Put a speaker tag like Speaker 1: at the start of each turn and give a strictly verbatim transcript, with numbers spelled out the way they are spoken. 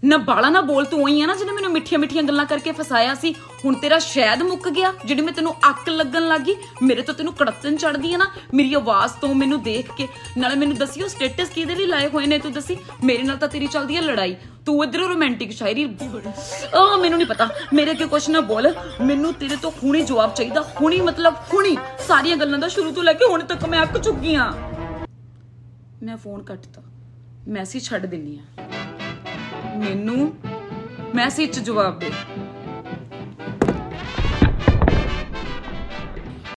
Speaker 1: ਨਾ ਬਾਲਾ ਨਾ ਬੋਲ, ਤੂੰ ਉਹੀ ਆ ਨਾ ਜਿਹਨੇ ਮੈਨੂੰ ਮਿੱਠੀਆਂ ਮਿੱਠੀਆਂ ਗੱਲਾਂ ਕਰਕੇ ਫਸਾਇਆ ਸੀ। ਹੁਣ ਤੇਰਾ ਸ਼ਾਇਦ ਮੁੱਕ ਗਿਆ ਜਿਹੜੀ ਮੈਂ ਤੈਨੂੰ ਅੱਕ ਲੱਗਣ ਲੱਗੀ। ਮੇਰੇ ਤੋਂ ਤੈਨੂੰ ਕੜਤਨ ਚੜਦੀ ਆ ਨਾ ਮੇਰੀ ਆਵਾਜ਼ ਤੋਂ, ਮੈਨੂੰ ਦੇਖ ਕੇ। ਨਾਲੇ ਮੈਨੂੰ ਦੱਸਿਓ ਸਟੇਟਸ ਕਿਹਦੇ ਲਈ ਲਾਏ ਹੋਏ ਨੇ ਤੂੰ ਦੱਸੀ। ਮੇਰੇ ਨਾਲ ਤਾਂ ਤੇਰੀ ਚੱਲਦੀ ਆ ਲੜਾਈ, ਤੂੰ ਇੱਧਰੋਂ ਰੋਮਾਂਟਿਕ ਸ਼ਾਇਰੀ। ਆ ਮੈਨੂੰ ਨਹੀਂ ਪਤਾ, ਮੇਰੇ ਅੱਗੇ ਕੁਛ ਨਾ ਬੋਲ। ਮੈਨੂੰ ਤੇਰੇ ਤੋਂ ਹੁਣੀ ਜਵਾਬ ਚਾਹੀਦਾ, ਹੁਣੀ ਮਤਲਬ ਹੁਣੀ। ਸਾਰੀਆਂ ਗੱਲਾਂ ਦਾ ਸ਼ੁਰੂ ਤੋਂ ਲੈ ਕੇ ਹੁਣ ਤੱਕ ਮੈਂ ਅੱਕ ਚੁੱਕੀ ਆ। ਮੈਂ ਫੋਨ ਕੱਟਤਾ, ਮੈਸੇਜ ਛੱਡ ਦਿੰਨੀ ਆ। ਮੈਨੂੰ ਮੈਸੇਜ 'ਚ ਜਵਾਬ ਦੇ।